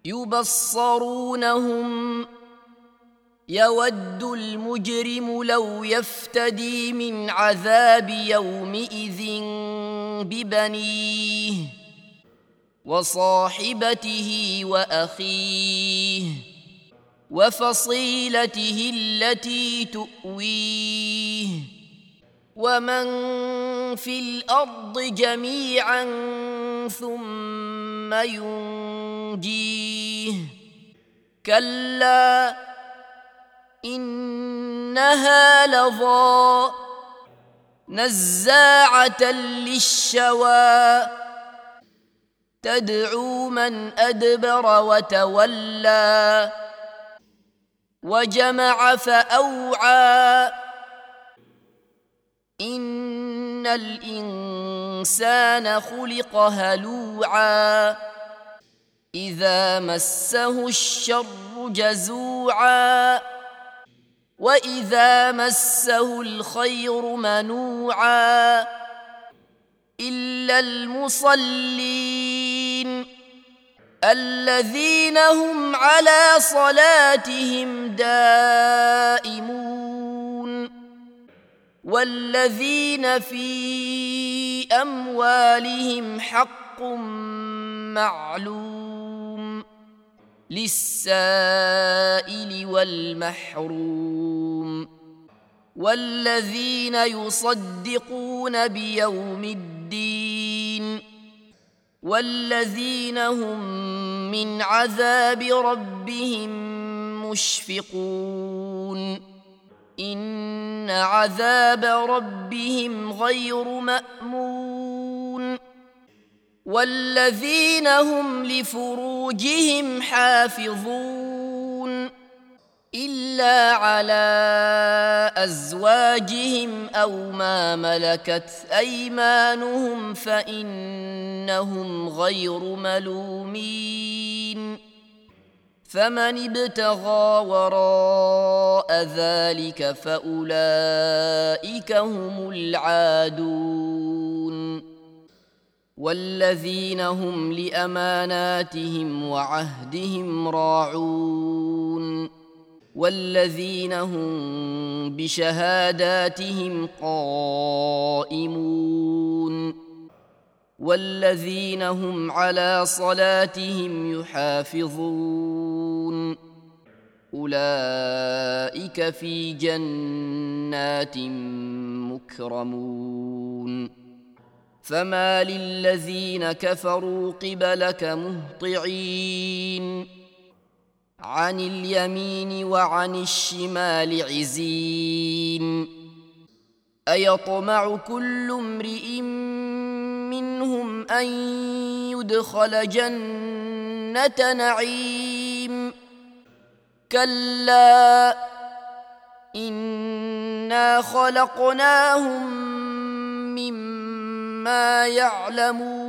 يبصرونهم يود المجرم لو يفتدي من عذاب يومئذ ببنيه وصاحبته وأخيه وفصيلته التي تؤويه ومن في الأرض جميعا ثم ينجيه كلا إنها لظى نزاعة للشوى تدعو من أدبر وتولى وجمع فأوعى إن الإنسان خلق هلوعا إذا مسه الشر جزوعا وإذا مسه الخير منوعا إلا المصلين الذين هم على صلاتهم دائمون والذين في أموالهم حق معلوم للسائل والمحروم والذين يصدقون بيوم الدين والذين هم من عذاب ربهم مشفقون إن عذاب ربهم غير مأمون والذين هم لفروجهم حافظون إلا على أزواجهم أو ما ملكت أيمانهم فإنهم غير ملومين فمن ابتغى وراء ذلك فأولئك هم العادون والذين هم لأماناتهم وعهدهم راعون والذين هم بشهاداتهم قائمون والذين هم على صلاتهم يحافظون أولئك في جنات مكرمون فما للذين كفروا قبلك مهطعين عن اليمين وعن الشمال عزين أيطمع كل امرئ منهم أن يدخل جنة نعيم كلا إنا خلقناهم مما يعلمون